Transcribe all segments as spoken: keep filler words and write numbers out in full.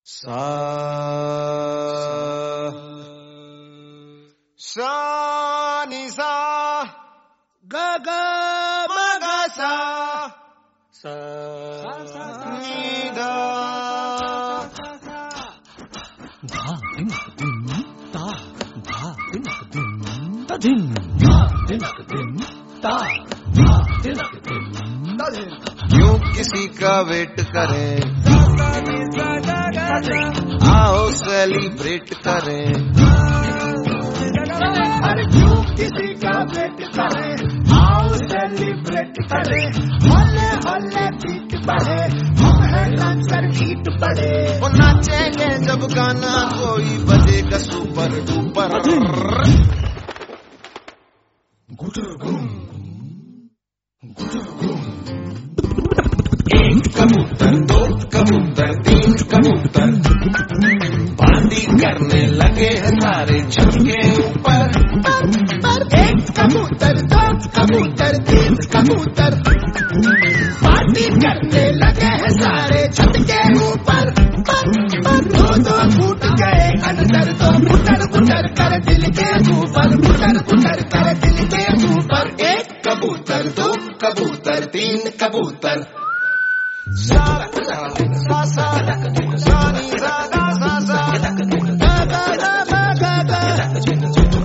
सा सा नि सा ग ग म ग सा सा नि ध धा दिनक दिन ता धा दिनक दिन ता दिन धा दिनक दिन ता धा दिनक दिन ता दिन। क्यों किसी का वेट करें, आओ सेलिब्रेट करें। अरे क्यों किसी का वेट करें, आओ सेलिब्रेट करें। हल्ले हल्ले बीट बढ़े, हम है डांसर हीट बढ़े। वो नाचेंगे जब गाना कोई बजेगा सुपर डुपर। एक कबूतर, दो कबूतर, तीन कबूतर, पार्टी करने लगे हैं सारे छत के ऊपर। एक कबूतर, दो कबूतर, तीन कबूतर, पार्टी करने लगे हैं सारे छत के ऊपर। दो दो फूट गए अंदर, तो बुटर बुटर कर दिल के ऊपर, बुटर बुटर कर दिल के ऊपर। एक कबूतर, दो कबूतर, तीन कबूतर, सा सा सा सा नि सा गा सा सा गा गा गा गा गा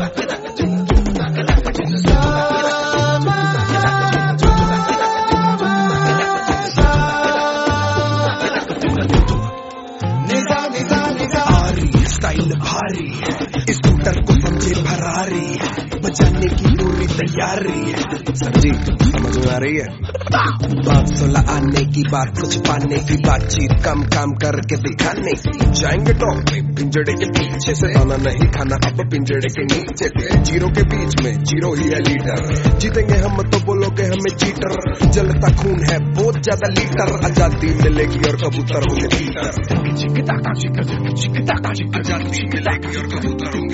स्टाइल भारी, स्कूटर को समझे भरारी, बजाने की पूरी तैयारी। सर जी समझ में आ रही है बात? सोलह आने की बात, कुछ पाने की बातचीत, कम काम करके दिखाने की। जाएंगे टॉप पे पिंजड़े के पीछे से, खाना नहीं खाना अब पिंजड़े के नीचे से। जीरो के बीच में जीरो ही है लीडर, जीतेंगे हम तो बोलोगे हमें चीटर। जलता खून है बहुत ज्यादा लीटर, आजादी मिलेगी और कबूतर होंगे लीडर। आजादी मिलेगी और कबूतर होंगे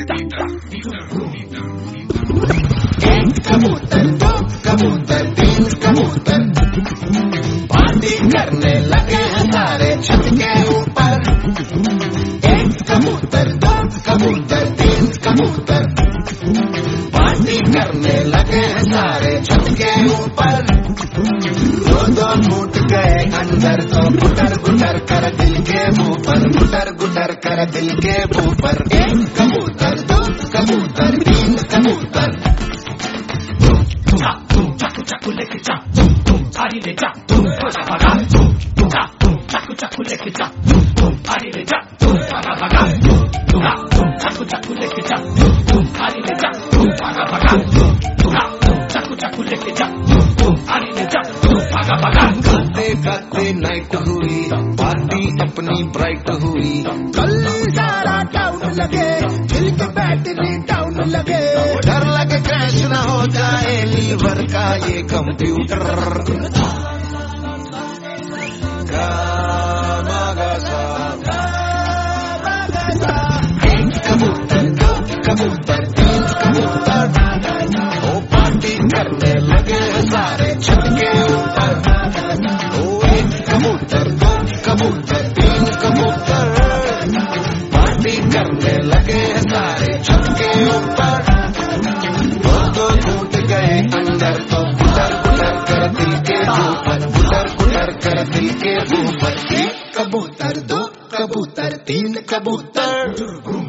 एक कबूतर, दो कबूतर, तीन कबूतर, पार्टी करने लगे हैं सारे छत के ऊपर। एक कबूतर, दो कबूतर, तीन कबूतर, पार्टी करने लगे हैं सारे छत के ऊपर। दो दो फूट गए अंदर, तो गुटर गुटर कर दिल के ऊपर, गुटर गुटर कर दिल के ऊपर। एक कबूतर, दो कबूतर, तीन कबूतर, चाकू चाकू लेके जा, तुम तुम भारी ले जा, तुम भागा भागा, तुम तुम चाकू चाकू लेके जा, तुम तुम भारी ले जा, तुम भागा भागा, तुम तुम चाकू चाकू लेके जा, तुम तुम भारी ले जा, तुम भागा भागा, तुम चाकू चाकू लेके जा, तुम तुम भारी ले जा, तुम भागा भागा। गाते गाते नाइट हुई, पार्टी अपनी ब्राइट हुई। कल सारा टाउन लगे, दिल के बैटरी डाउन लगे। डर लगे क्रैश ना हो जाए लीवर का ये कंप्यूटर। गा मा गा सा एक कबूतर, दो कबूतर, तीन कबूतर, ओ पार्टी करने लगे हैं सारे छत के ऊपर। ओ एक कबूतर, दो कबूतर, तीन कबूतर, पार्टी करने लगे हैं सारे छत के ऊपर। दो दो फूट गए अंदर, तो गुटर गुटर कर दिल के ऊपर, गुटर गुटर कर दिल के ऊपर। एक कबूतर, दो कबूतर, तीन कबूतर,